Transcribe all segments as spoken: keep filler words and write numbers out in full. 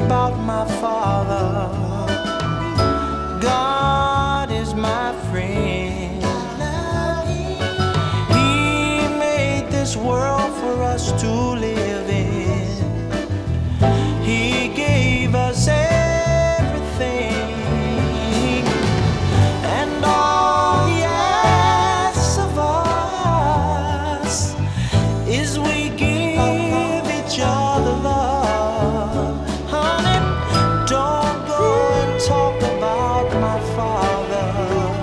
about my Father. God is my friend. He made this world for us to live in. He gave us everything, and all He asks of us is we give each other love. Honey, don't go and talk about my Father.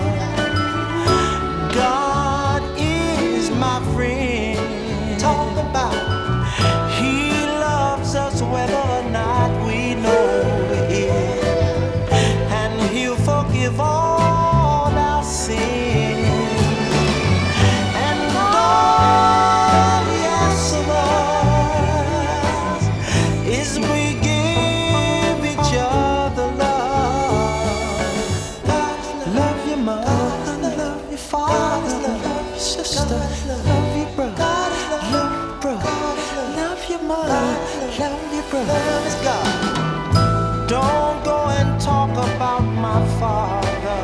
God is my friend. Talk about He loves us whether or not we know it, and He'll forgive all our sins. And all He asks of us is we give each other love. Love your mother, love your father, love your sister, love your brother, love your brother, love your mother, love your brother. Don't go and talk about my Father.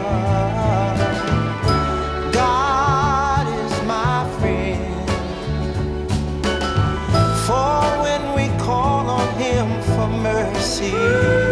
God is my friend. For when we call on Him for mercy,